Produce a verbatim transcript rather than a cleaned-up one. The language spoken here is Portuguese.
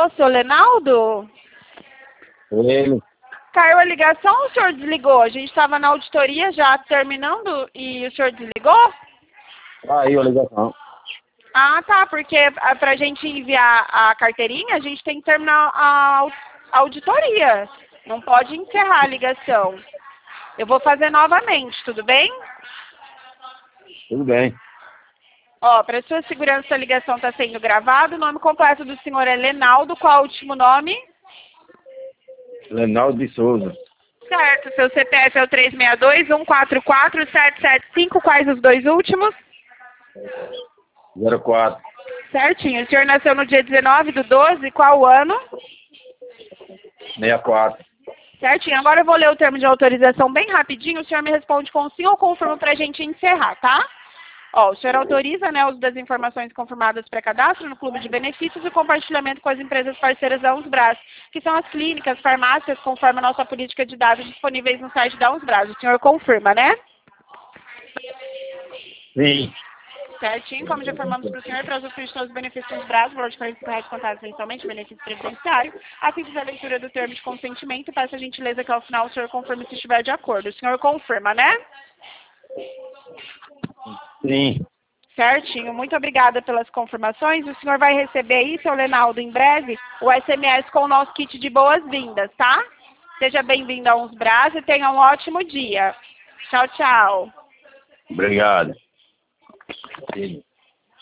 Alô, seu Lenaldo? Ele. Caiu a ligação ou o senhor desligou? A gente estava na auditoria já terminando e o senhor desligou? Aí a ligação. Ah, tá, porque para a gente enviar a carteirinha, a gente tem que terminar a au- auditoria. Não pode encerrar a ligação. Eu vou fazer novamente, tudo bem? Tudo bem. Ó, para sua segurança, a ligação está sendo gravada. O nome completo do senhor é Lenaldo. Qual o último nome? Lenaldo de Souza. Certo, seu C P F é o três seis dois, um quatro quatro, sete sete cinco. Quais os dois últimos? zero quatro. Certinho. O senhor nasceu no dia dezenove do doze, qual o ano? sessenta e quatro. Certinho. Agora eu vou ler o termo de autorização bem rapidinho. O senhor me responde com sim ou confirma para a gente encerrar, tá? Ó, o senhor autoriza, né, o uso das informações confirmadas pré-cadastro no clube de benefícios e o compartilhamento com as empresas parceiras da Unsbras, que são as clínicas, farmácias, conforme a nossa política de dados disponíveis no site da Unsbras. O senhor confirma, né? Sim. Certinho, como já informamos para o senhor, para usufruir de todos os benefícios dos Bras, o valor de quarenta reais contados mensalmente, benefício previdenciário. Assim que a leitura do termo de consentimento, peço a gentileza que ao final o senhor confirme se estiver de acordo. O senhor confirma, né? Sim. Certinho, muito obrigada pelas confirmações. O senhor vai receber aí, seu Lenaldo, em breve, o S M S com o nosso kit de boas-vindas, tá? Seja bem-vindo a Unsbras e tenha um ótimo dia. Tchau, tchau. Obrigado. Sim.